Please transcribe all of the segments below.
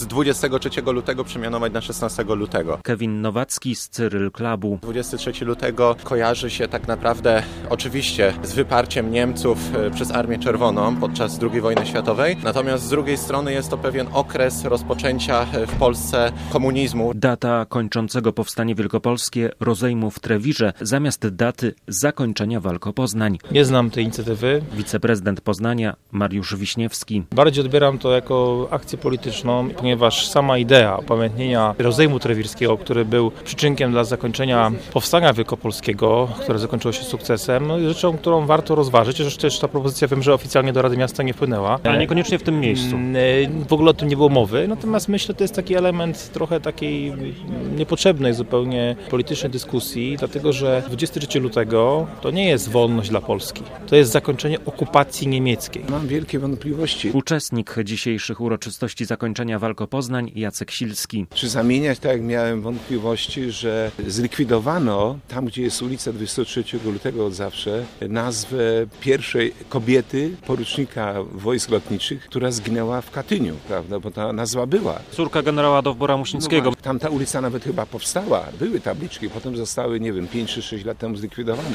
z 23 lutego przemianować na 16 lutego. Kevin Nowacki z Cyryl Clubu. 23 lutego kojarzy się tak naprawdę oczywiście z wyparciem Niemców przez Armię Czerwoną podczas II wojny światowej, natomiast z drugiej strony jest to pewien okres rozpoczęcia w Polsce komunizmu. Data kończącego powstanie wielkopolskie rozejmu w Trewirze zamiast daty zakończenia walk o Poznań. Nie znam tej inicjatywy. Wiceprezydent Poznania Mariusz Wiśniewski. Bardziej odbieram to jako akcję polityczną, ponieważ sama idea upamiętnienia rozejmu trewirskiego, który był przyczynkiem dla zakończenia powstania wielkopolskiego, które zakończyło się sukcesem, jest rzeczą, którą warto rozważyć. Chociaż też ta propozycja wiem, że oficjalnie do Rady Miasta nie wpłynęła. Ale niekoniecznie w tym miejscu. W ogóle o tym nie było mowy. Natomiast myślę, że to jest taki element trochę takiej niepotrzebnej zupełnie politycznej dyskusji, dlatego że 23 lutego to nie jest wolność dla Polski. To jest zakończenie okupacji niemieckiej. Mam wielkie wątpliwości. Uczestnik dzisiejszych uroczystości zakończenia walk o Poznań Jacek Silski. Czy zamieniać, tak jak miałem wątpliwości, że zlikwidowano tam, gdzie jest ulica 23 lutego od zawsze, nazwę pierwszej kobiety, porucznika wojsk lotniczych, która zginęła w Katyniu, prawda, bo ta nazwa była. Córka generała Dowbora Muśnickiego. No, tam ta ulica nawet chyba powstała, były tabliczki, potem zostały, 5 czy 6 lat temu zlikwidowane.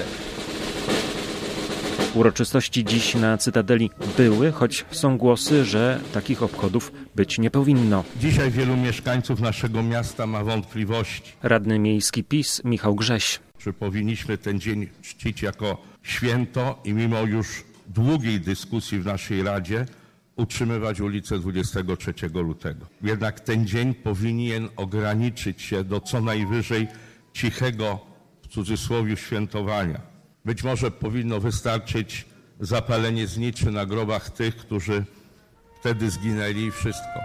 Uroczystości dziś na Cytadeli były, choć są głosy, że takich obchodów być nie powinno. Dzisiaj wielu mieszkańców naszego miasta ma wątpliwości. Radny miejski PiS Michał Grześ. Czy powinniśmy ten dzień czcić jako święto i mimo już długiej dyskusji w naszej Radzie utrzymywać ulicę 23 lutego. Jednak ten dzień powinien ograniczyć się do co najwyżej cichego, w cudzysłowie, świętowania. Być może powinno wystarczyć zapalenie zniczy na grobach tych, którzy wtedy zginęli i wszystko.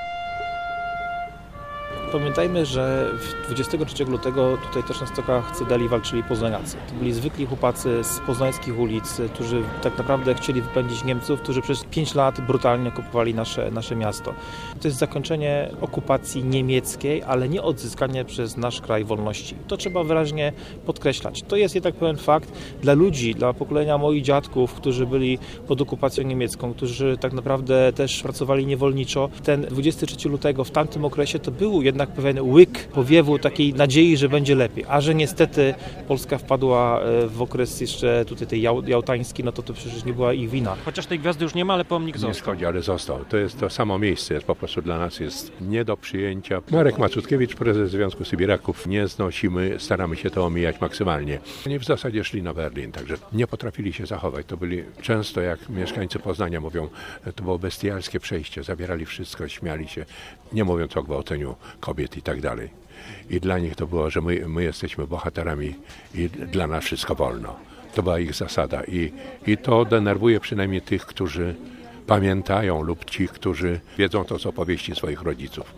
Pamiętajmy, że 23 lutego tutaj też na stokach Cytadeli walczyli poznaniacy. To byli zwykli chłopacy z poznańskich ulic, którzy tak naprawdę chcieli wypędzić Niemców, którzy przez 5 lat brutalnie okupowali nasze miasto. To jest zakończenie okupacji niemieckiej, ale nie odzyskanie przez nasz kraj wolności. To trzeba wyraźnie podkreślać. To jest jednak pewien fakt dla ludzi, dla pokolenia moich dziadków, którzy byli pod okupacją niemiecką, którzy tak naprawdę też pracowali niewolniczo. Ten 23 lutego w tamtym okresie to był jednak pewien łyk powiewu takiej nadziei, że będzie lepiej. A że niestety Polska wpadła w okres jeszcze tutaj tej jałtański, no to przecież nie była ich wina. Chociaż tej gwiazdy już nie ma, ale pomnik został. Nie szkodzi, ale został. To jest to samo miejsce, po prostu dla nas jest nie do przyjęcia. Marek Macutkiewicz, prezes Związku Sybiraków, nie znosimy, staramy się to omijać maksymalnie. Oni w zasadzie szli na Berlin, także nie potrafili się zachować. To byli często, jak mieszkańcy Poznania mówią, to było bestialskie przejście, zabierali wszystko, śmiali się, nie mówiąc o gwałceniu kobiet i tak dalej. I dla nich to było, że my jesteśmy bohaterami i dla nas wszystko wolno. To była ich zasada i to denerwuje przynajmniej tych, którzy pamiętają lub ci, którzy wiedzą to z opowieści swoich rodziców.